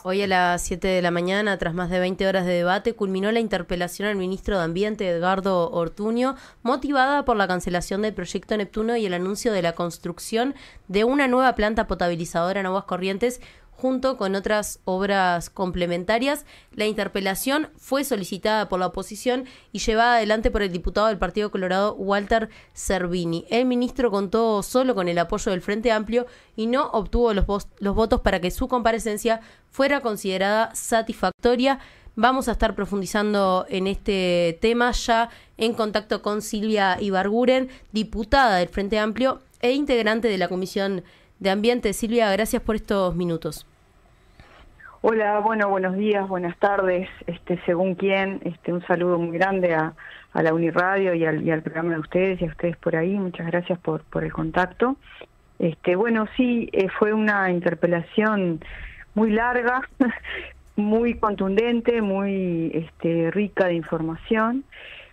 Hoy a las 7 de la mañana, tras más de 20 horas de debate, culminó la interpelación al ministro de Ambiente, Edgardo Ortuño, motivada por la cancelación del proyecto Neptuno y el anuncio de la construcción de una nueva planta potabilizadora en Aguas Corrientes, junto con otras obras complementarias. La interpelación fue solicitada por la oposición y llevada adelante por el diputado del Partido Colorado, Walter Cervini. El ministro contó solo con el apoyo del Frente Amplio y no obtuvo los votos para que su comparecencia fuera considerada satisfactoria. Vamos a estar profundizando en este tema ya en contacto con Silvia Ibarguren, diputada del Frente Amplio e integrante de la Comisión de Ambiente. Silvia, gracias por estos minutos. Hola, bueno, buenos días, buenas tardes, según quién, un saludo muy grande a la Uniradio y al programa de ustedes y a ustedes por ahí. Muchas gracias por el contacto. Bueno, sí, fue una interpelación muy larga, muy contundente, muy rica de información.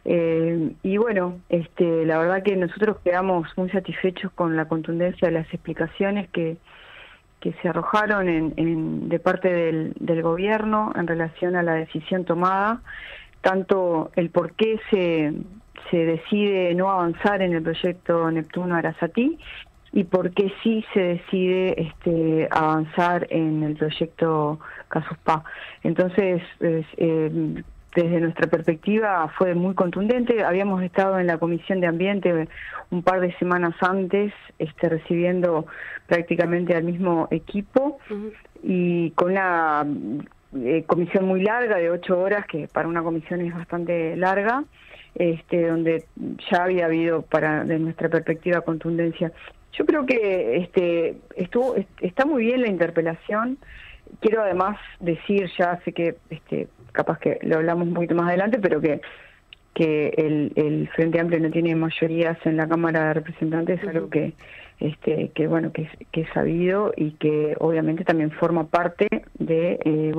Y bueno, la verdad que nosotros quedamos muy satisfechos con la contundencia de las explicaciones que se arrojaron de parte del gobierno en relación a la decisión tomada, tanto el por qué se decide no avanzar en el proyecto Neptuno Arasatí y por qué sí se decide avanzar en el proyecto Casospá. Entonces, desde nuestra perspectiva fue muy contundente. Habíamos estado en la Comisión de Ambiente un par de semanas antes, recibiendo prácticamente al mismo equipo, y con una comisión muy larga de 8 horas, que para una comisión es bastante larga, donde ya había habido, de nuestra perspectiva, contundencia. Yo creo que está muy bien la interpelación. Quiero además decir, ya sé que capaz que lo hablamos un poquito más adelante, pero que el Frente Amplio no tiene mayorías en la Cámara de Representantes, algo que es sabido y que obviamente también forma parte de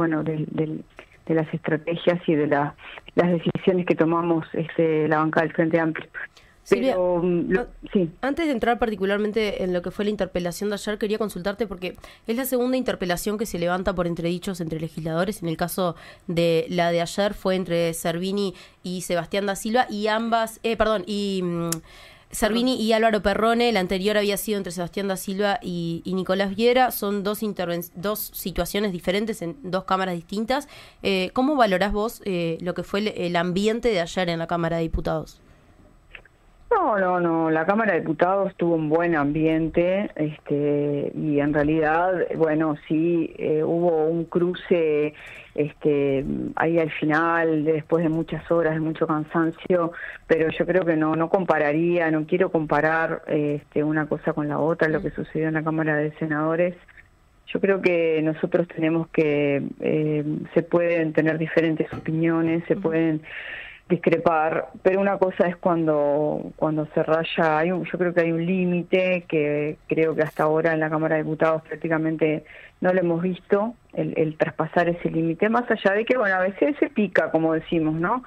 las estrategias y de las decisiones que tomamos la bancada del Frente Amplio. Silvia, sí. Antes de entrar particularmente en lo que fue la interpelación de ayer, quería consultarte porque es la segunda interpelación que se levanta por entredichos entre legisladores. En el caso de la de ayer fue entre Cervini y Sebastián da Silva, y Cervini y Álvaro Perrone. La anterior había sido entre Sebastián da Silva y Nicolás Viera. Son dos situaciones diferentes en dos cámaras distintas. ¿Cómo valorás vos lo que fue el ambiente de ayer en la Cámara de Diputados? No, la Cámara de Diputados tuvo un buen ambiente, y en realidad, bueno, sí, hubo un cruce ahí al final, después de muchas horas, de mucho cansancio, pero yo creo que no quiero comparar una cosa con la otra, lo que sucedió en la Cámara de Senadores. Yo creo que nosotros tenemos que, se pueden tener diferentes opiniones, se pueden discrepar, pero una cosa es cuando se raya. Yo creo que hay un límite que creo que hasta ahora en la Cámara de Diputados prácticamente no lo hemos visto, el traspasar ese límite, más allá de que, bueno, a veces se pica, como decimos, ¿no?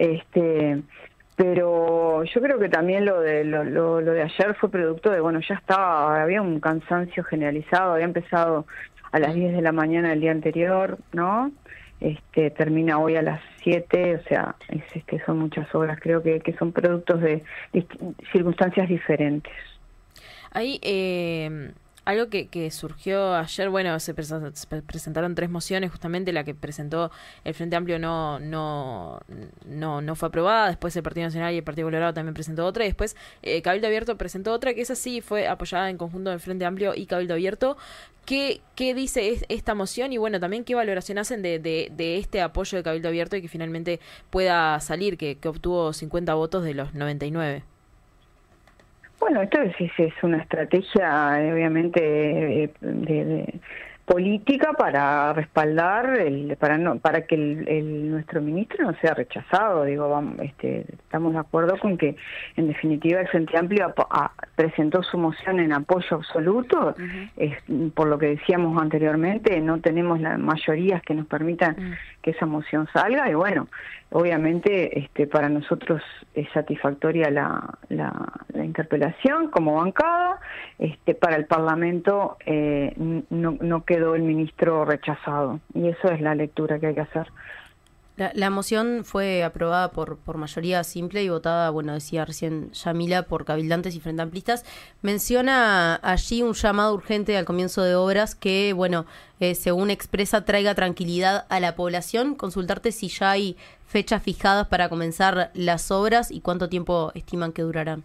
Pero yo creo que también lo de ayer fue producto de, bueno, había un cansancio generalizado, había empezado a las 10 de la mañana del día anterior, ¿no? Termina hoy a las 7, o sea, son muchas horas. Creo que son productos de circunstancias diferentes. Hay algo que surgió ayer. Bueno, se presentaron 3 mociones. Justamente la que presentó el Frente Amplio no fue aprobada. Después el Partido Nacional y el Partido Colorado también presentó otra, y después Cabildo Abierto presentó otra, que esa sí fue apoyada en conjunto del Frente Amplio y Cabildo Abierto. ¿Qué dice esta moción? Y bueno, también qué valoración hacen de este apoyo de Cabildo Abierto y que finalmente pueda salir, que obtuvo 50 votos de los 99. Bueno, esto es una estrategia, obviamente, de política para respaldar, para que nuestro ministro no sea rechazado. Estamos de acuerdo con que, en definitiva, el Frente Amplio presentó su moción en apoyo absoluto. Por lo que decíamos anteriormente, no tenemos las mayorías que nos permitan que esa moción salga, y bueno, obviamente para nosotros es satisfactoria la interpelación como bancada. para el Parlamento no quedó el ministro rechazado, y eso es la lectura que hay que hacer. La moción fue aprobada por mayoría simple y votada, bueno, decía recién Yamila, por cabildantes y frente amplistas. Menciona allí un llamado urgente al comienzo de obras que, bueno, según expresa, traiga tranquilidad a la población. Consultarte si ya hay fechas fijadas para comenzar las obras y cuánto tiempo estiman que durarán.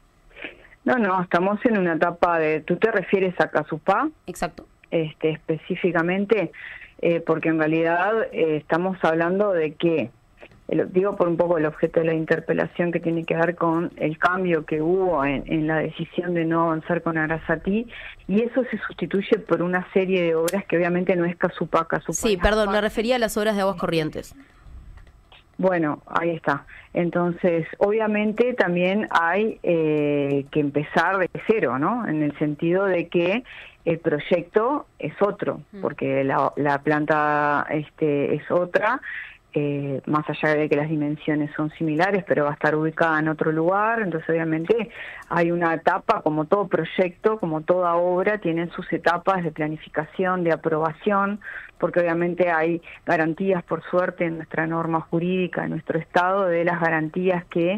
No, estamos en una etapa de... ¿Tú te refieres a Casupá? Exacto. Específicamente... porque en realidad estamos hablando de que, digo por un poco el objeto de la interpelación, que tiene que ver con el cambio que hubo en la decisión de no avanzar con Arasatí, y eso se sustituye por una serie de obras que obviamente no es Casupá. Sí, perdón, me refería a las obras de aguas corrientes. Bueno, ahí está. Entonces, obviamente también hay que empezar de cero, ¿no? En el sentido de que el proyecto es otro, porque la planta es otra, más allá de que las dimensiones son similares, pero va a estar ubicada en otro lugar. Entonces, obviamente, hay una etapa, como todo proyecto, como toda obra, tienen sus etapas de planificación, de aprobación, porque obviamente hay garantías, por suerte, en nuestra norma jurídica, en nuestro Estado, de las garantías que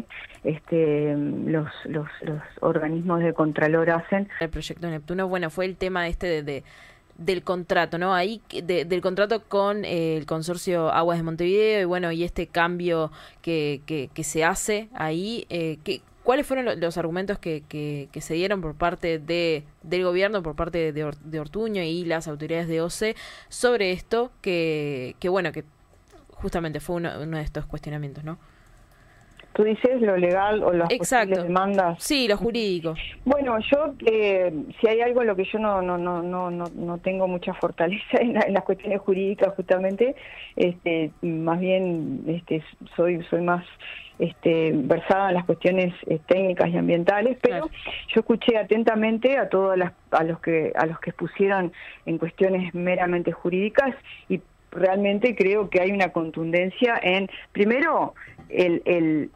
los organismos de Contralor hacen. El proyecto Neptuno, bueno, fue el tema del contrato, ¿no? Ahí del contrato con el consorcio Aguas de Montevideo, y bueno, y este cambio que se hace ahí, ¿cuáles fueron los argumentos que se dieron por parte del gobierno, por parte de Ortuño y las autoridades de OCE sobre esto, que bueno, que justamente fue uno de estos cuestionamientos, ¿no? ¿Tú dices lo legal o las posibles demandas? Sí, lo jurídico. Bueno, yo, si hay algo en lo que yo no tengo mucha fortaleza en las cuestiones jurídicas, justamente, más bien soy más versada en las cuestiones técnicas y ambientales, pero claro, yo escuché atentamente a todos a los que expusieron en cuestiones meramente jurídicas, y realmente creo que hay una contundencia en, primero, el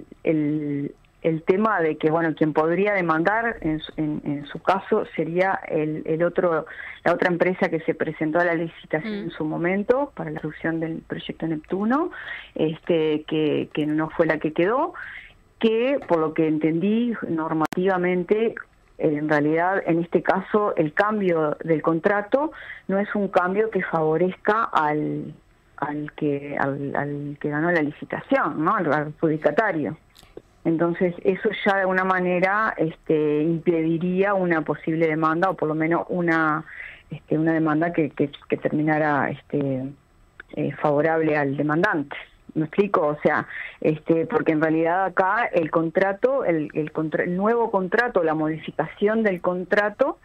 tema de que, bueno, quien podría demandar en su caso sería la otra empresa que se presentó a la licitación en su momento para la reducción del proyecto Neptuno, que no fue la que quedó, que por lo que entendí normativamente, en realidad, en este caso, el cambio del contrato no es un cambio que favorezca al que ganó la licitación, ¿no? Al adjudicatario. Entonces, eso ya de alguna manera impediría una posible demanda, o por lo menos una demanda que terminara favorable al demandante. ¿Me explico? O sea, porque en realidad acá el contrato, el nuevo contrato, la modificación del contrato,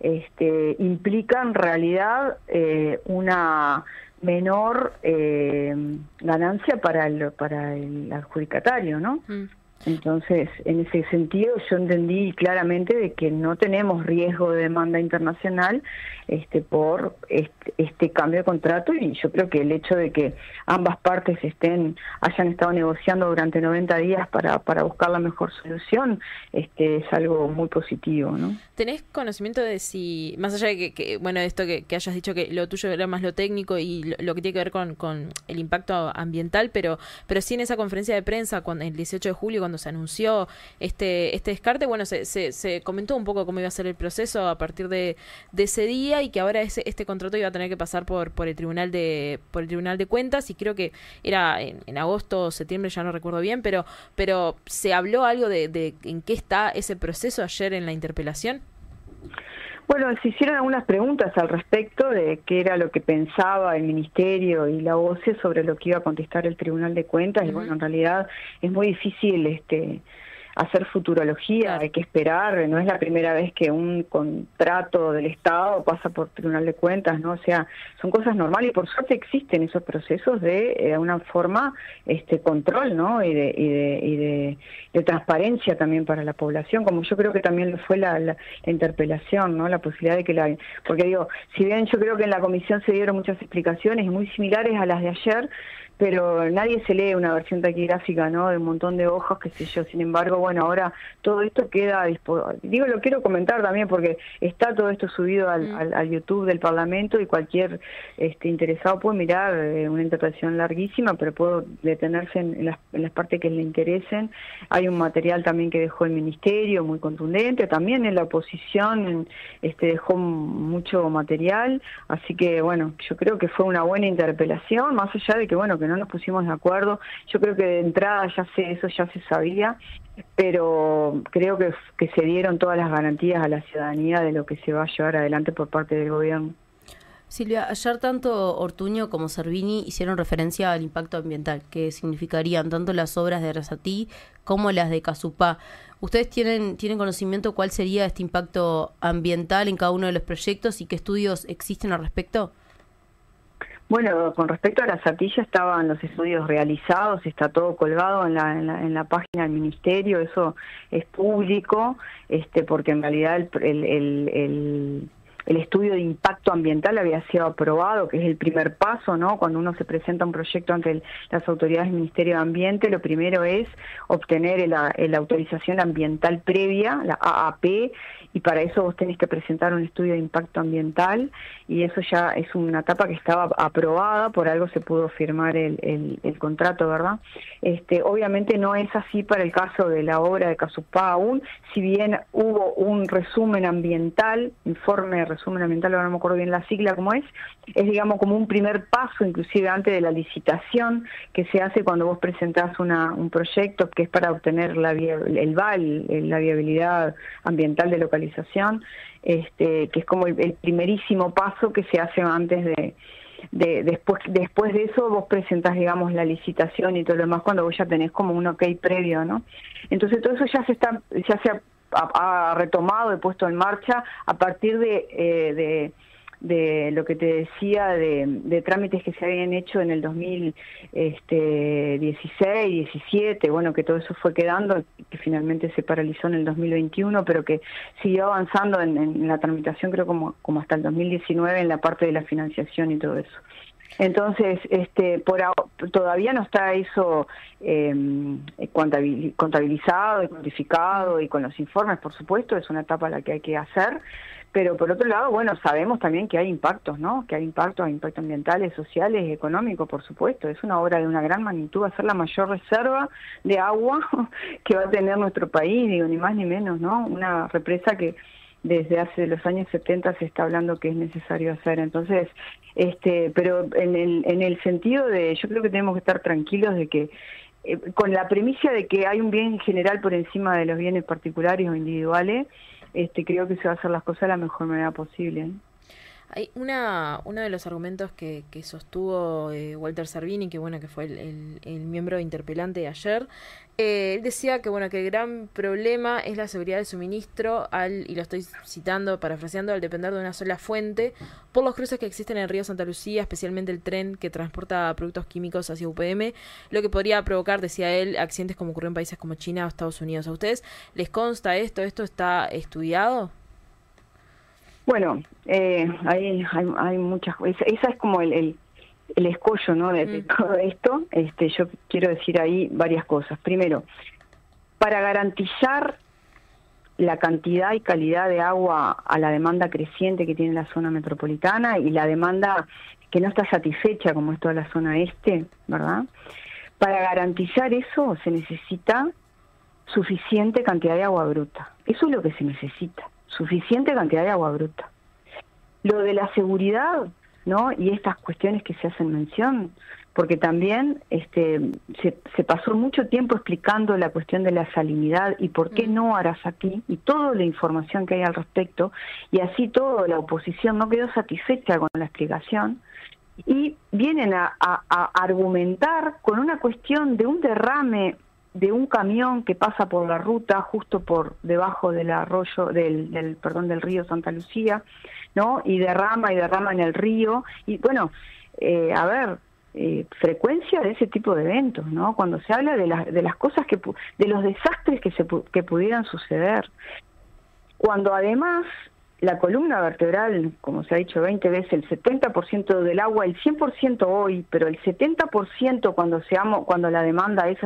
implica en realidad una menor ganancia para el adjudicatario, ¿no? Entonces, en ese sentido, yo entendí claramente de que no tenemos riesgo de demanda internacional por este cambio de contrato, y yo creo que el hecho de que ambas partes hayan estado negociando durante 90 días para buscar la mejor solución, es algo muy positivo, ¿no? ¿Tenés conocimiento de si, más allá de que bueno, esto que hayas dicho que lo tuyo era más lo técnico y lo que tiene que ver con el impacto ambiental, pero sí en esa conferencia de prensa el 18 de julio, cuando se anunció este descarte, bueno, se comentó un poco cómo iba a ser el proceso a partir de ese día, y que ahora este contrato iba a tener que pasar por el Tribunal de Cuentas, y creo que era en agosto o septiembre, ya no recuerdo bien, pero ¿se habló algo de en qué está ese proceso ayer en la interpelación? Bueno, se hicieron algunas preguntas al respecto de qué era lo que pensaba el Ministerio y la OCE sobre lo que iba a contestar el Tribunal de Cuentas, y bueno, en realidad es muy difícil hacer futurología, claro. Hay que esperar, no es la primera vez que un contrato del Estado pasa por Tribunal de Cuentas, ¿no? O sea, son cosas normales, y por suerte existen esos procesos de una forma control, ¿no? Y de transparencia también para la población, como yo creo que también lo fue la interpelación, ¿no? La posibilidad de que porque digo, si bien yo creo que en la comisión se dieron muchas explicaciones muy similares a las de ayer, pero nadie se lee una versión taquigráfica, ¿no? De un montón de hojas, qué sé yo. Sin embargo, bueno, ahora todo esto queda digo, lo quiero comentar también porque está todo esto subido al YouTube del Parlamento y cualquier interesado puede mirar una interpretación larguísima, pero puedo detenerse en las partes que le interesen. Hay un material también que dejó el Ministerio muy contundente, también en la oposición dejó mucho material, así que bueno, yo creo que fue una buena interpelación, más allá de que bueno, que no nos pusimos de acuerdo. Yo creo que de entrada eso ya se sabía, pero creo que se dieron todas las garantías a la ciudadanía de lo que se va a llevar adelante por parte del gobierno. Silvia, ayer tanto Ortuño como Servini hicieron referencia al impacto ambiental, que significarían tanto las obras de Arasatí como las de Casupá. ¿Ustedes tienen conocimiento cuál sería este impacto ambiental en cada uno de los proyectos y qué estudios existen al respecto? Bueno, con respecto a Arasatí ya estaban los estudios realizados, está todo colgado en la página del Ministerio, eso es público, porque en realidad el estudio de impacto ambiental había sido aprobado, que es el primer paso, ¿no? Cuando uno se presenta un proyecto ante las autoridades del Ministerio de Ambiente, lo primero es obtener la autorización ambiental previa, la AAP, y para eso vos tenés que presentar un estudio de impacto ambiental, y eso ya es una etapa que estaba aprobada, por algo se pudo firmar el contrato, ¿verdad? Obviamente no es así para el caso de la obra de Casupá aún, si bien hubo un resumen ambiental, resumen ambiental, ahora no me acuerdo bien la sigla cómo es digamos como un primer paso, inclusive antes de la licitación que se hace cuando vos presentás un proyecto que es para obtener el VAL, la viabilidad ambiental de localización, que es como el primerísimo paso que se hace antes después de eso vos presentás, digamos, la licitación y todo lo demás cuando vos ya tenés como un ok previo, ¿no? Entonces todo eso ya se ha retomado y puesto en marcha a partir de lo que te decía de trámites que se habían hecho en el 2016, 17, bueno, que todo eso fue quedando, que finalmente se paralizó en el 2021, pero que siguió avanzando en la tramitación, creo como hasta el 2019 en la parte de la financiación y todo eso. Entonces, todavía no está eso contabilizado y cuantificado y con los informes, por supuesto, es una etapa a la que hay que hacer, pero por otro lado, bueno, sabemos también que hay impactos, ¿no? Que hay impactos ambientales, sociales, económicos, por supuesto. Es una obra de una gran magnitud, va a ser la mayor reserva de agua que va a tener nuestro país, digo, ni más ni menos, ¿no? Una represa que desde hace los años 70 se está hablando que es necesario hacer. Entonces, pero en el sentido de, yo creo que tenemos que estar tranquilos de que, con la premisa de que hay un bien general por encima de los bienes particulares o individuales, creo que se va a hacer las cosas de la mejor manera posible. Hay uno de los argumentos que sostuvo Walter Servini, que bueno, que fue el miembro interpelante de ayer, él decía que bueno, que el gran problema es la seguridad del suministro y lo estoy citando, parafraseando, al depender de una sola fuente, por los cruces que existen en el río Santa Lucía, especialmente el tren que transporta productos químicos hacia UPM, lo que podría provocar, decía él, accidentes como ocurrió en países como China o Estados Unidos. ¿A ustedes les consta esto? ¿Esto está estudiado? Bueno, hay muchas cosas. Esa es como el escollo, ¿no? de todo esto. Yo quiero decir ahí varias cosas. Primero, para garantizar la cantidad y calidad de agua a la demanda creciente que tiene la zona metropolitana y la demanda que no está satisfecha como es toda la zona este, ¿verdad? Para garantizar eso se necesita suficiente cantidad de agua bruta. Eso es lo que se necesita. Suficiente cantidad de agua bruta. Lo de la seguridad, ¿no? Y estas cuestiones que se hacen mención, porque también se pasó mucho tiempo explicando la cuestión de la salinidad y por qué no Arasatí y toda la información que hay al respecto, y así toda la oposición no quedó satisfecha con la explicación, y vienen a argumentar con una cuestión de un derrame de un camión que pasa por la ruta justo por debajo del arroyo del río Santa Lucía, ¿no? Y derrama en el río y bueno, frecuencia de ese tipo de eventos, ¿no? Cuando se habla de las cosas de los desastres que pudieran suceder. Cuando además la columna vertebral, como se ha dicho 20 veces, el 70% del agua, el 100% hoy, pero el 70% cuando la demanda esa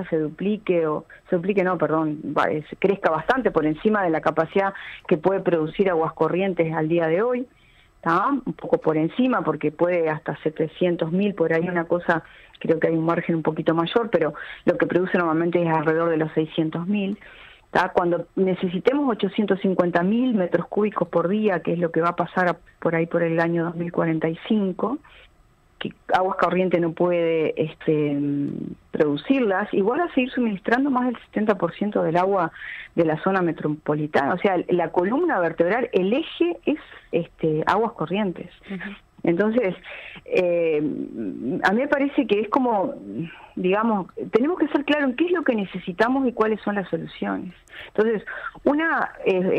crezca bastante por encima de la capacidad que puede producir Aguas Corrientes al día de hoy, ¿tá? Un poco por encima, porque puede hasta 700.000, por ahí una cosa, creo que hay un margen un poquito mayor, pero lo que produce normalmente es alrededor de los 600.000. Cuando necesitemos 850.000 metros cúbicos por día, que es lo que va a pasar por ahí por el año 2045, que Aguas Corrientes no puede producirlas, igual a seguir suministrando más del 70% del agua de la zona metropolitana. O sea, la columna vertebral, el eje es Aguas Corrientes. Uh-huh. Entonces, a mí me parece que es como, digamos, tenemos que ser claros en qué es lo que necesitamos y cuáles son las soluciones. Entonces, una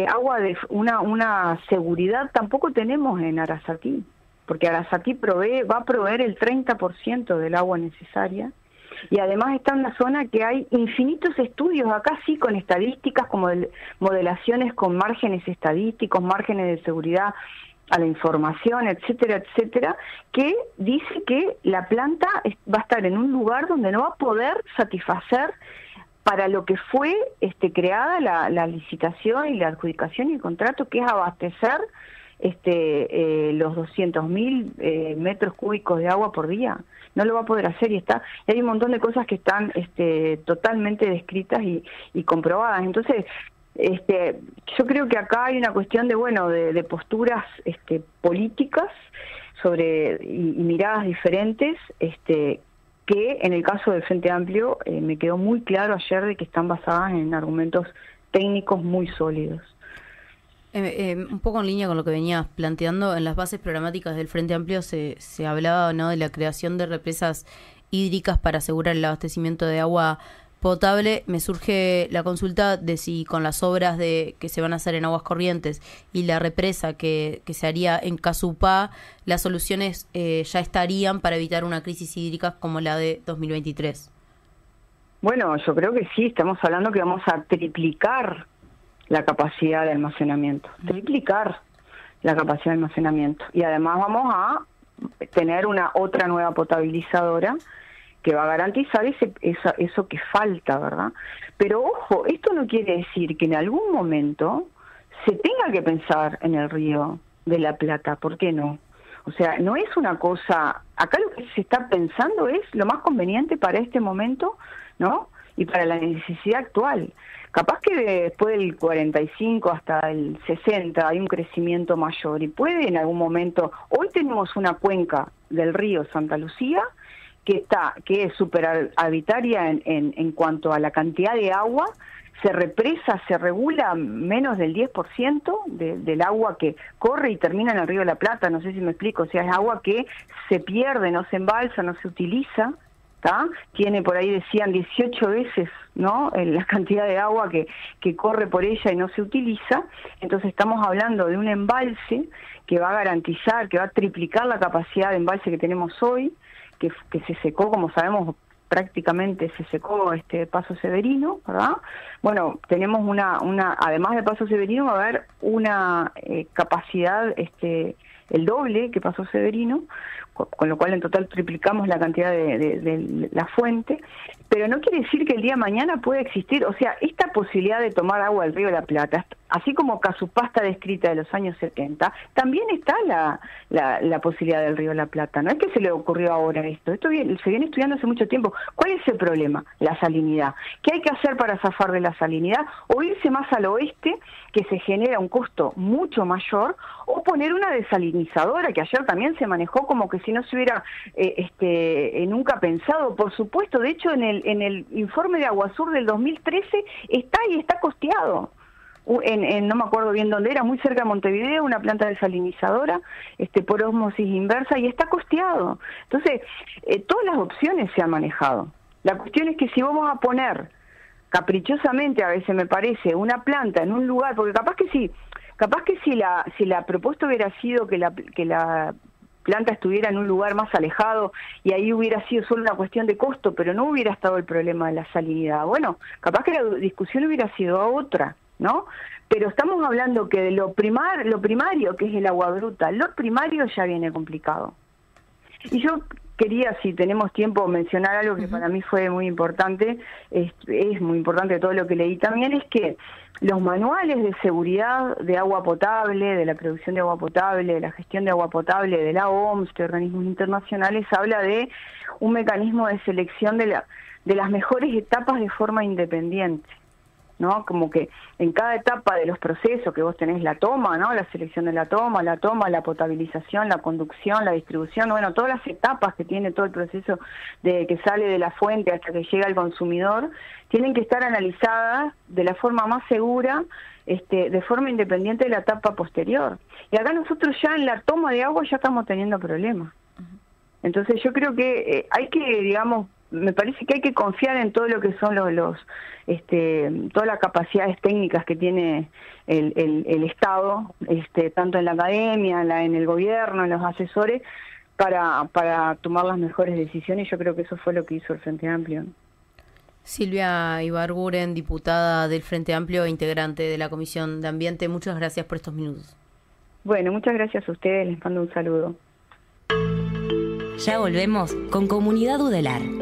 seguridad tampoco tenemos en Arasatí, porque Arasatí va a proveer el 30% del agua necesaria, y además está en una zona que hay infinitos estudios, acá sí con estadísticas, como modelaciones con márgenes estadísticos, márgenes de seguridad a la información, etcétera, etcétera, que dice que la planta va a estar en un lugar donde no va a poder satisfacer para lo que fue creada la licitación y la adjudicación y el contrato, que es abastecer los 200.000 metros cúbicos de agua por día. No lo va a poder hacer, y hay un montón de cosas que están totalmente descritas y comprobadas. Entonces, yo creo que acá hay una cuestión de posturas políticas y miradas diferentes, que en el caso del Frente Amplio me quedó muy claro ayer de que están basadas en argumentos técnicos muy sólidos. Un poco en línea con lo que venías planteando, en las bases programáticas del Frente Amplio se hablaba, ¿no?, de la creación de represas hídricas para asegurar el abastecimiento de agua potable. Me surge la consulta de si con las obras que se van a hacer en Aguas Corrientes y la represa que se haría en Casupá, las soluciones ya estarían para evitar una crisis hídrica como la de 2023. Bueno, yo creo que sí, estamos hablando que vamos a triplicar la capacidad de almacenamiento, triplicar la capacidad de almacenamiento, y además vamos a tener otra nueva potabilizadora que va a garantizar eso que falta, ¿verdad? Pero ojo, esto no quiere decir que en algún momento se tenga que pensar en el Río de la Plata, ¿por qué no? O sea, no es una cosa, acá lo que se está pensando es lo más conveniente para este momento, ¿no? Y para la necesidad actual. Capaz que después del 45 hasta el 60 hay un crecimiento mayor, y puede en algún momento, hoy tenemos una cuenca del río Santa Lucía que es superhabitaria en cuanto a la cantidad de agua, se regula menos del 10% del agua que corre y termina en el Río de la Plata, no sé si me explico, o sea, es agua que se pierde, no se embalsa, no se utiliza, ¿tá? Tiene, por ahí decían, 18 veces, ¿no?, la cantidad de agua que corre por ella y no se utiliza. Entonces estamos hablando de un embalse que va a garantizar, que va a triplicar la capacidad de embalse que tenemos hoy, que se secó, como sabemos, prácticamente se secó Paso Severino, ¿verdad? Bueno, tenemos además de Paso Severino va a haber una capacidad el doble que Paso Severino, con lo cual en total triplicamos la cantidad de la fuente, pero no quiere decir que el día de mañana pueda existir, o sea, esta posibilidad de tomar agua del Río de la Plata, así como Casupá está descrita de los años 70, también está la posibilidad del Río de la Plata. No es que se le ocurrió ahora esto se viene estudiando hace mucho tiempo. ¿Cuál es el problema? La salinidad. ¿Qué hay que hacer para zafar de la salinidad? O irse más al oeste, que se genera un costo mucho mayor, o poner una desalinizadora, que ayer también se manejó como que si no se hubiera nunca pensado. Por supuesto, de hecho en el informe de Aguasur del 2013 está costeado. No me acuerdo bien dónde era, muy cerca de Montevideo, una planta desalinizadora, por ósmosis inversa, y está costeado. Entonces, todas las opciones se han manejado. La cuestión es que si vamos a poner caprichosamente, a veces me parece, una planta en un lugar, porque capaz que si la propuesta hubiera sido que la planta estuviera en un lugar más alejado y ahí hubiera sido solo una cuestión de costo, pero no hubiera estado el problema de la salinidad. Bueno, capaz que la discusión hubiera sido otra, ¿no? Pero estamos hablando que de lo primario, que es el agua bruta, lo primario ya viene complicado. Y yo quería, si tenemos tiempo, mencionar algo que para mí fue muy importante, es muy importante todo lo que leí también, es que los manuales de seguridad de agua potable, de la producción de agua potable, de la gestión de agua potable, de la OMS, de organismos internacionales, habla de un mecanismo de selección de las mejores etapas de forma independiente, ¿no? Como que en cada etapa de los procesos que vos tenés la toma, ¿no? La selección de la toma, la potabilización, la conducción, la distribución, bueno, todas las etapas que tiene todo el proceso de que sale de la fuente hasta que llega al consumidor, tienen que estar analizadas de la forma más segura, de forma independiente de la etapa posterior. Y acá nosotros ya en la toma de agua ya estamos teniendo problemas. Entonces yo creo que hay que, digamos, me parece que hay que confiar en todo lo que son todas las capacidades técnicas que tiene el Estado, tanto en la academia, en el gobierno, en los asesores, para tomar las mejores decisiones. Yo creo que eso fue lo que hizo el Frente Amplio. Silvia Ibarguren, diputada del Frente Amplio e integrante de la Comisión de Ambiente, muchas gracias por estos minutos. Bueno, muchas gracias a ustedes, les mando un saludo. Ya volvemos con Comunidad Udelar.